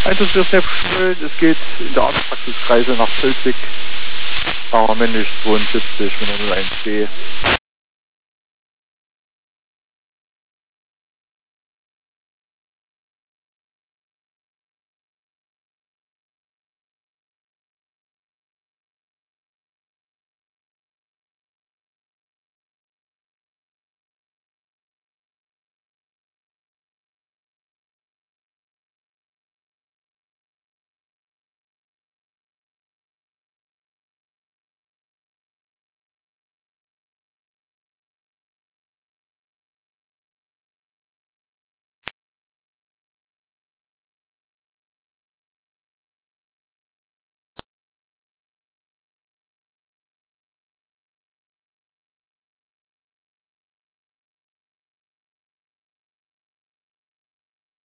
Einsatzverkehrsschule, es geht in der Arztpraxiskreise nach Pölzig, männlich 72 mit 01B.